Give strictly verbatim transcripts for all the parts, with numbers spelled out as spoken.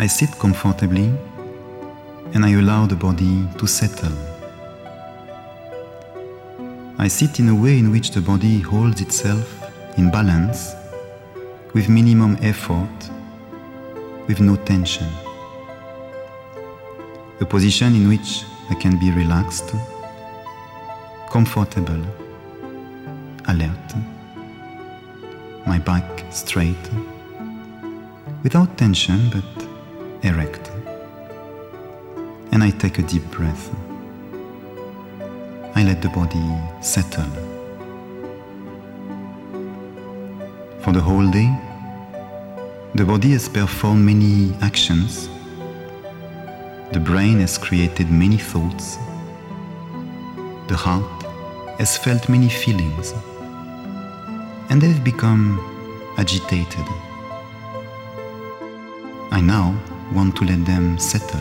I sit comfortably and I allow the body to settle. I sit in a way in which the body holds itself in balance, with minimum effort, with no tension. A position in which I can be relaxed, comfortable, alert, my back straight, without tension but erect. And I take a deep breath. I let the body settle. For the whole day, the body has performed many actions. The brain has created many thoughts. The heart has felt many feelings, and they've become agitated. I now want to let them settle,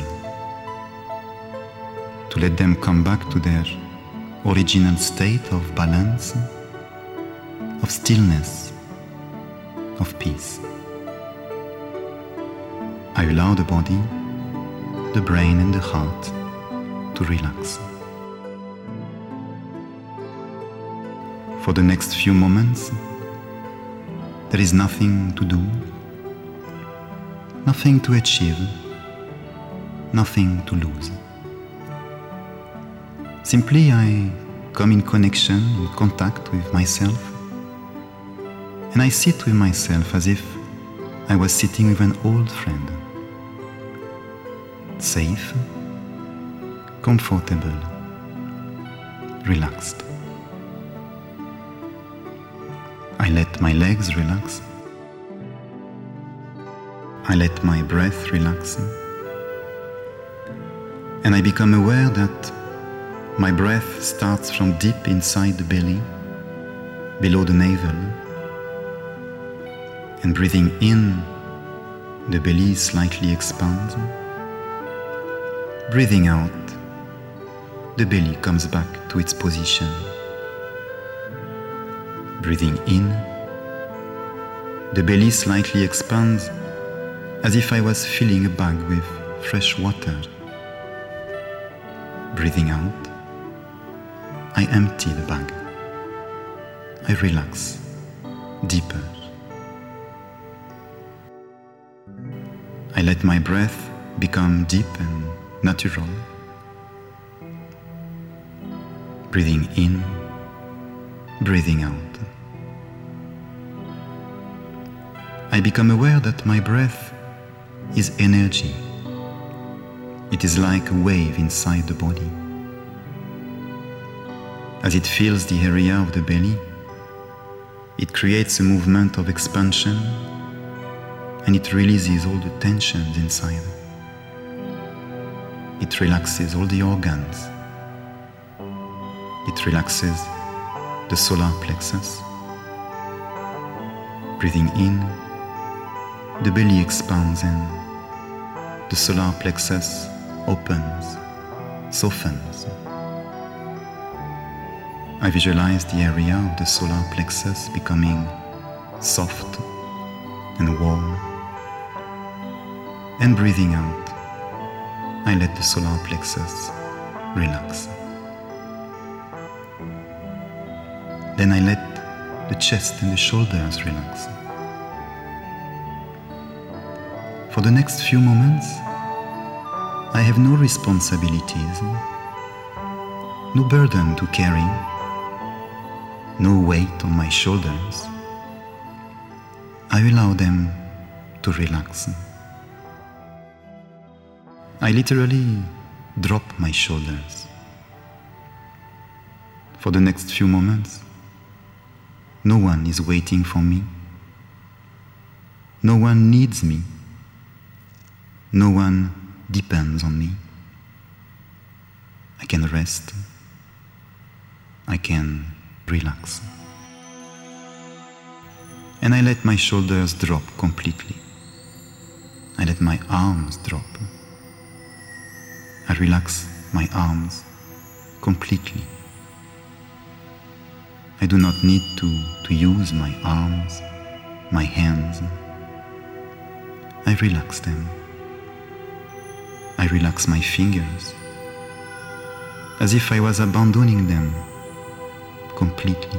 to let them come back to their original state of balance, of stillness, of peace. I allow the body, the brain and the heart to relax. For the next few moments, there is nothing to do, nothing to achieve, nothing to lose. Simply I come in connection, in contact with myself, and I sit with myself as if I was sitting with an old friend. Safe, comfortable, relaxed. I let my legs relax. I let my breath relax. And I become aware that my breath starts from deep inside the belly, below the navel. And breathing in, the belly slightly expands. Breathing out, the belly comes back to its position. Breathing in, the belly slightly expands as if I was filling a bag with fresh water. Breathing out, I empty the bag. I relax deeper. I let my breath become deep and natural. Breathing in, breathing out. I become aware that my breath is energy. It is like a wave inside the body. As it fills the area of the belly, it creates a movement of expansion and it releases all the tensions inside. It relaxes all the organs. It relaxes the solar plexus. Breathing in, the belly expands and the solar plexus opens, softens. I visualize the area of the solar plexus becoming soft and warm. And breathing out, I let the solar plexus relax. Then I let the chest and the shoulders relax. For the next few moments, I have no responsibilities, no burden to carry, no weight on my shoulders. I allow them to relax. I literally drop my shoulders. For the next few moments, no one is waiting for me. No one needs me. No one depends on me. I can rest. I can relax. And I let my shoulders drop completely. I let my arms drop. I relax my arms completely. I do not need to, to use my arms, my hands. I relax them I relax my fingers, as if I was abandoning them completely.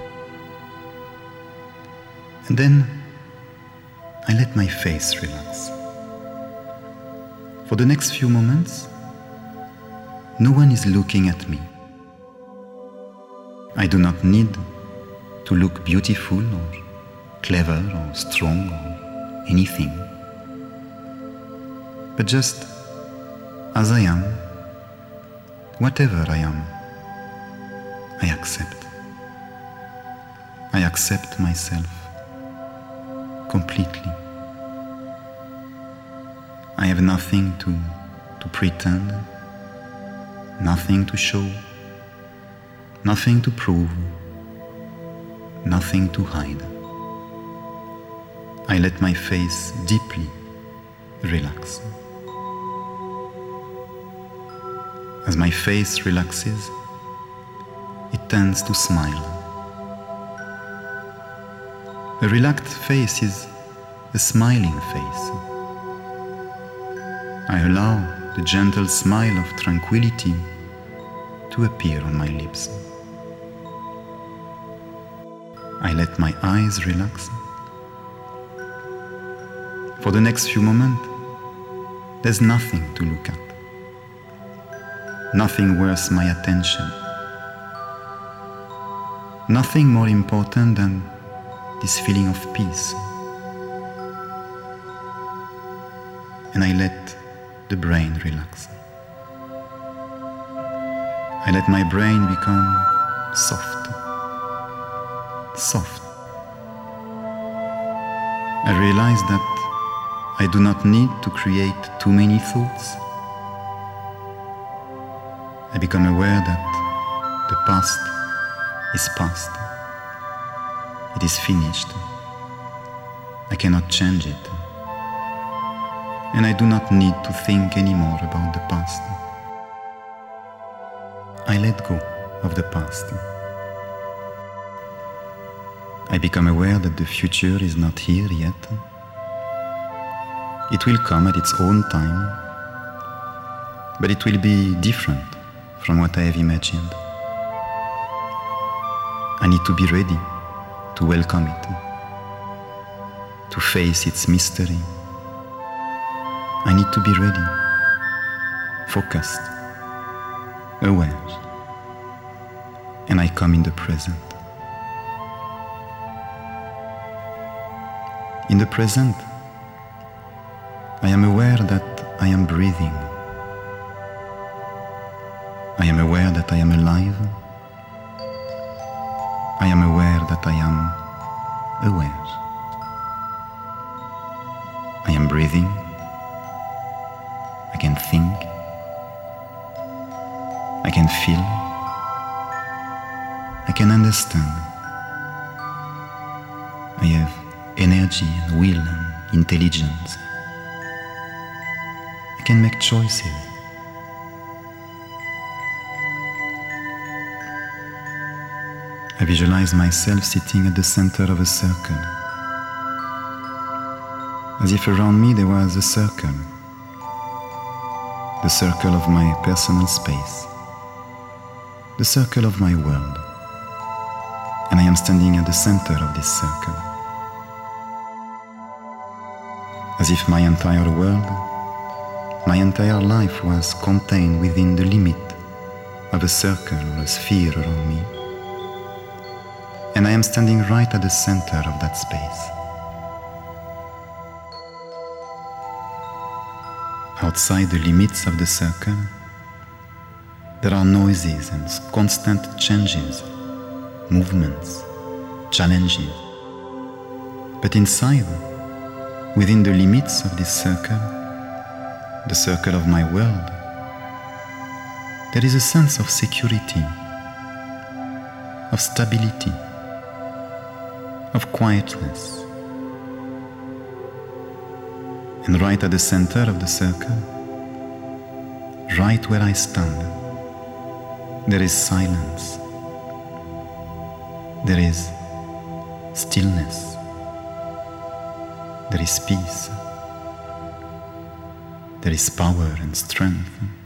And then I let my face relax. For the next few moments, no one is looking at me. I do not need to look beautiful or clever or strong or anything, but just as I am, whatever I am, I accept. I accept myself completely. I have nothing to, to pretend, nothing to show, nothing to prove, nothing to hide. I let my face deeply relax. As my face relaxes, it tends to smile. A relaxed face is a smiling face. I allow the gentle smile of tranquility to appear on my lips. I let my eyes relax. For the next few moments, there's nothing to look at. Nothing worth my attention. Nothing more important than this feeling of peace. And I let the brain relax. I let my brain become soft. Soft. I realize that I do not need to create too many thoughts. I become aware that the past is past. It is finished. I cannot change it. And I do not need to think anymore about the past. I let go of the past. I become aware that the future is not here yet. It will come at its own time, but it will be different from what I have imagined. I need to be ready to welcome it, to face its mystery. I need to be ready, focused, aware, and I come in the present. In the present, I am aware that I am breathing. I am aware that I am alive. I am aware that I am aware. I am breathing. I can think. I can feel. I can understand. I have energy and will and intelligence. I can make choices. I visualize myself sitting at the center of a circle, as if around me there was a circle, the circle of my personal space, the circle of my world, and I am standing at the center of this circle, as if my entire world, my entire life was contained within the limit of a circle or a sphere around me. And I am standing right at the center of that space. Outside the limits of the circle, there are noises and constant changes, movements, challenges. But inside, within the limits of this circle, the circle of my world, there is a sense of security, of stability, of quietness. And right at the center of the circle, right where I stand, there is silence. There is stillness. There is peace. there is power and strength.